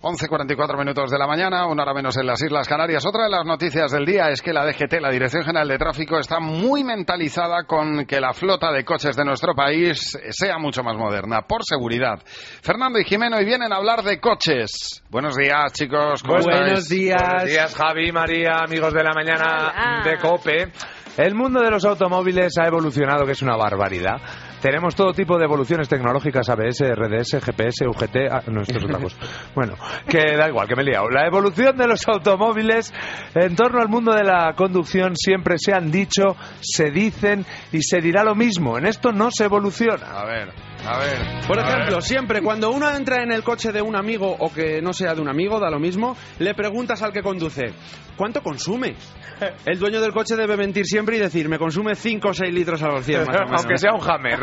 11:44 minutos de la mañana, una hora menos en las Islas Canarias. Otra de las noticias del día es que la DGT, la Dirección General de Tráfico, está muy mentalizada con que la flota de coches de nuestro país sea mucho más moderna, por seguridad. Fernando y Jimeno, y vienen a hablar de coches. Buenos días, chicos. ¿Cómo estáis? Buenos días. Buenos días, Javi, María, amigos de la mañana de COPE. El mundo de los automóviles ha evolucionado, que es una barbaridad. Tenemos todo tipo de evoluciones tecnológicas, ABS, RDS, GPS, UGT... no, esto es otra cosa. Bueno, que da igual, que me he liado. La evolución de los automóviles en torno al mundo de la conducción siempre se han dicho, se dicen y se dirá lo mismo. En esto no se evoluciona. A ver. Por ejemplo, siempre cuando uno entra en el coche de un amigo o que no sea de un amigo, da lo mismo, le preguntas al que conduce, ¿cuánto consume? El dueño del coche debe mentir siempre y decir, me consume 5 o 6 litros al 100, más o menos. Aunque sea un Hammer.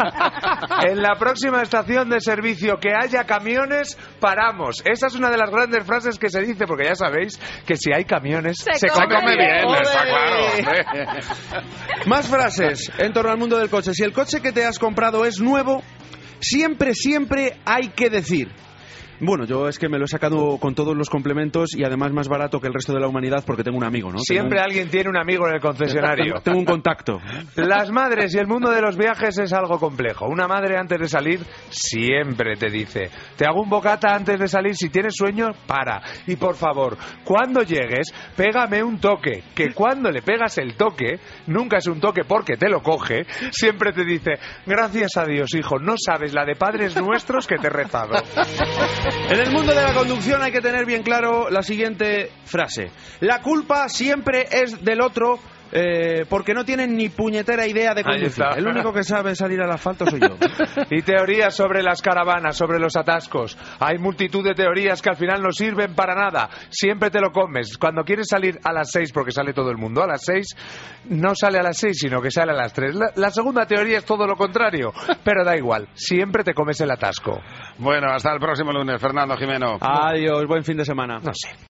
En la próxima estación de servicio que haya camiones, paramos. Esa es una de las grandes frases que se dice, porque ya sabéis que si hay camiones, se come bien. Está claro. Más frases en torno al mundo del coche. Si el coche que te has comprado es nuevo, siempre hay que decir, bueno, yo es que me lo he sacado con todos los complementos y además más barato que el resto de la humanidad porque tengo un amigo, ¿no? Siempre alguien tiene un amigo en el concesionario. Tengo un contacto. Las madres y el mundo de los viajes es algo complejo. Una madre antes de salir siempre te dice, te hago un bocata antes de salir, si tienes sueño, para. Y por favor, cuando llegues, pégame un toque. Que cuando le pegas el toque, nunca es un toque porque te lo coge, siempre te dice, gracias a Dios, hijo, no sabes la de padres nuestros que te he rezado. En el mundo de la conducción hay que tener bien claro la siguiente frase. La culpa siempre es del otro porque no tienen ni puñetera idea de conducir. El único que sabe salir al asfalto soy yo. Y teorías sobre las caravanas, sobre los atascos. Hay multitud de teorías que al final no sirven para nada. Siempre te lo comes. Cuando quieres salir a las 6, porque sale todo el mundo a las 6, no sale a las 6, sino que sale a las 3. La segunda teoría es todo lo contrario. Pero da igual, siempre te comes el atasco. Bueno, hasta el próximo lunes, Fernando, Jimeno. Adiós, buen fin de semana. No sé.